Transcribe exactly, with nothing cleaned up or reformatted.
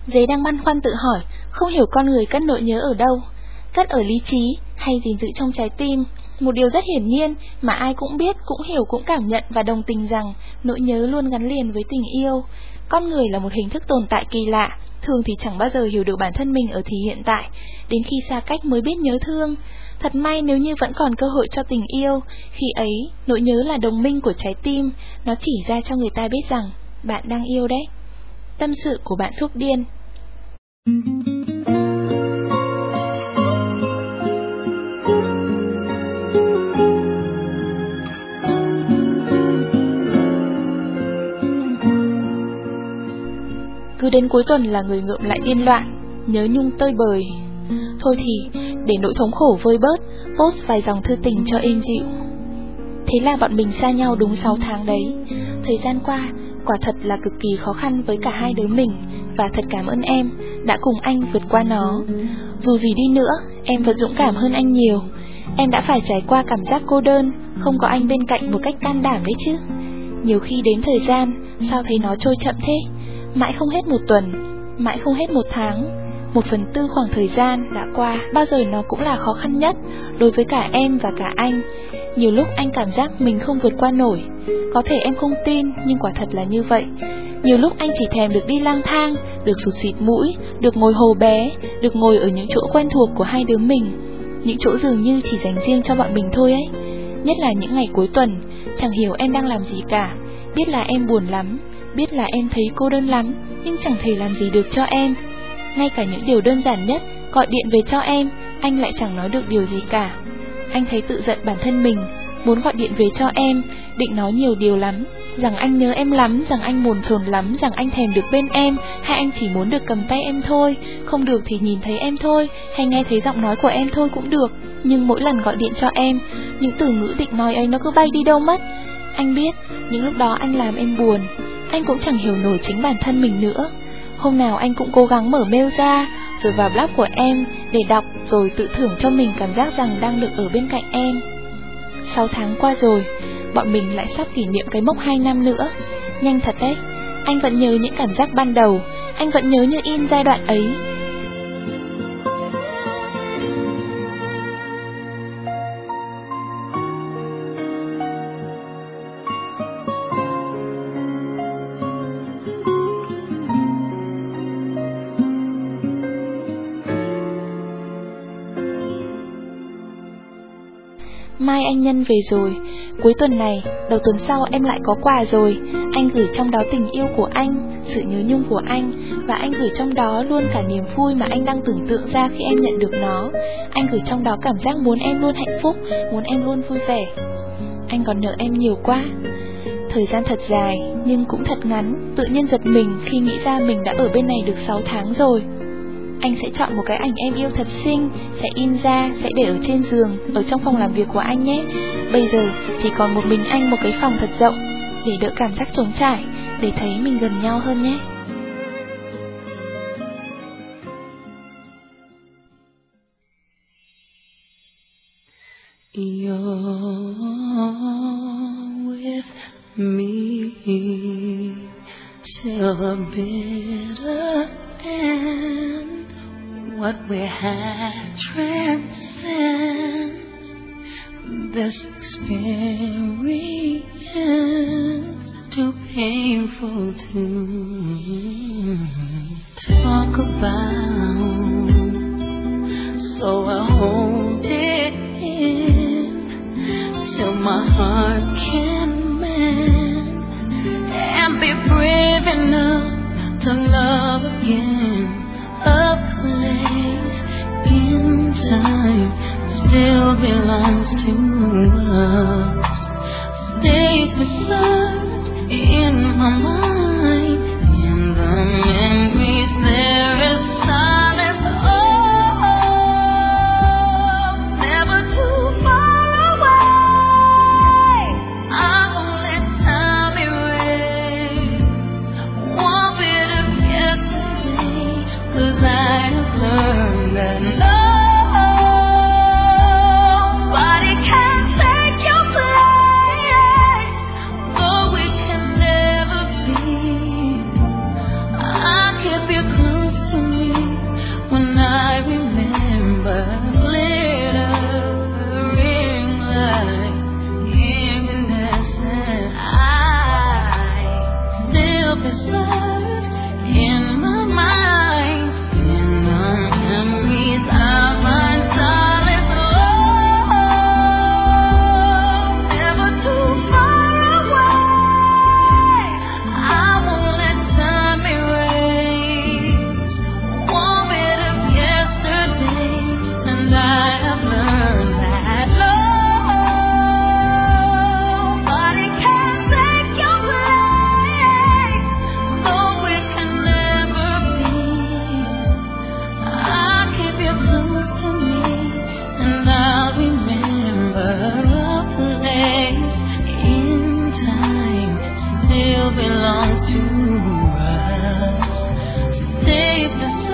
Giấy đang băn khoăn tự hỏi, không hiểu con người cất nỗi nhớ ở đâu. Cất ở lý trí hay gìn giữ trong trái tim? Một điều rất hiển nhiên mà ai cũng biết, cũng hiểu, cũng cảm nhận và đồng tình rằng nỗi nhớ luôn gắn liền với tình yêu. Con người là một hình thức tồn tại kỳ lạ, thường thì chẳng bao giờ hiểu được bản thân mình ở thì hiện tại, đến khi xa cách mới biết nhớ thương. Thật may nếu như vẫn còn cơ hội cho tình yêu, khi ấy nỗi nhớ là đồng minh của trái tim, nó chỉ ra cho người ta biết rằng bạn đang yêu đấy. Tâm sự của bạn Thuốc Điên. Cứ đến cuối tuần là người ngợm lại điên loạn, nhớ nhung tơi bời. Thôi thì để nỗi thống khổ vơi bớt, post vài dòng thư tình cho êm dịu. Thế là bọn mình xa nhau đúng sáu tháng đấy. Thời gian qua quả thật là cực kỳ khó khăn với cả hai đứa mình, và thật cảm ơn em đã cùng anh vượt qua nó. Dù gì đi nữa, em vẫn dũng cảm hơn anh nhiều. Em đã phải trải qua cảm giác cô đơn, không có anh bên cạnh một cách can đảm đấy chứ. Nhiều khi đếm thời gian, sao thấy nó trôi chậm thế? Mãi không hết một tuần, mãi không hết một tháng. Một phần tư khoảng thời gian đã qua, bao giờ nó cũng là khó khăn nhất đối với cả em và cả anh. Nhiều lúc anh cảm giác mình không vượt qua nổi. Có thể em không tin, nhưng quả thật là như vậy. Nhiều lúc anh chỉ thèm được đi lang thang, được sụt xịt mũi, được ngồi hồ bé, được ngồi ở những chỗ quen thuộc của hai đứa mình, những chỗ dường như chỉ dành riêng cho bọn mình thôi ấy. Nhất là những ngày cuối tuần, chẳng hiểu em đang làm gì cả. Biết là em buồn lắm, biết là em thấy cô đơn lắm, nhưng chẳng thể làm gì được cho em. Ngay cả những điều đơn giản nhất, gọi điện về cho em, anh lại chẳng nói được điều gì cả. Anh thấy tự giận bản thân mình, muốn gọi điện về cho em, định nói nhiều điều lắm, rằng anh nhớ em lắm, rằng anh bồn chồn lắm, rằng anh thèm được bên em, hay anh chỉ muốn được cầm tay em thôi, không được thì nhìn thấy em thôi, hay nghe thấy giọng nói của em thôi cũng được. Nhưng mỗi lần gọi điện cho em, những từ ngữ định nói ấy nó cứ bay đi đâu mất. Anh biết, những lúc đó anh làm em buồn, anh cũng chẳng hiểu nổi chính bản thân mình nữa. Hôm nào anh cũng cố gắng mở mail ra, rồi vào blog của em để đọc, rồi tự thưởng cho mình cảm giác rằng đang được ở bên cạnh em. Sáu tháng qua rồi, bọn mình lại sắp kỷ niệm cái mốc hai năm nữa. Nhanh thật đấy, anh vẫn nhớ những cảm giác ban đầu, anh vẫn nhớ như in giai đoạn ấy. Mai anh Nhân về rồi, cuối tuần này, đầu tuần sau em lại có quà rồi. Anh gửi trong đó tình yêu của anh, sự nhớ nhung của anh, và anh gửi trong đó luôn cả niềm vui mà anh đang tưởng tượng ra khi em nhận được nó. Anh gửi trong đó cảm giác muốn em luôn hạnh phúc, muốn em luôn vui vẻ. Anh còn nợ em nhiều quá. Thời gian thật dài, nhưng cũng thật ngắn. Tự nhiên giật mình khi nghĩ ra mình đã ở bên này được sáu tháng rồi. Anh sẽ chọn một cái ảnh em yêu thật xinh, sẽ in ra, sẽ để ở trên giường, ở trong phòng làm việc của anh nhé. Bây giờ chỉ còn một mình anh một cái phòng thật rộng, để đỡ cảm giác trống trải, để thấy mình gần nhau hơn nhé. You're with me till the bitter end. What we had transcends this experience, too painful to talk about. So I hold it in till my heart can mend and be brave enough to love again. A place in time still belongs to us, stays preserved in my mind. In the memories there is silence, oh, never too far away. I'll let time erase one bit of yesterday, 'cause I have learned that nobody can take your place, though we can never be. I keep you close please just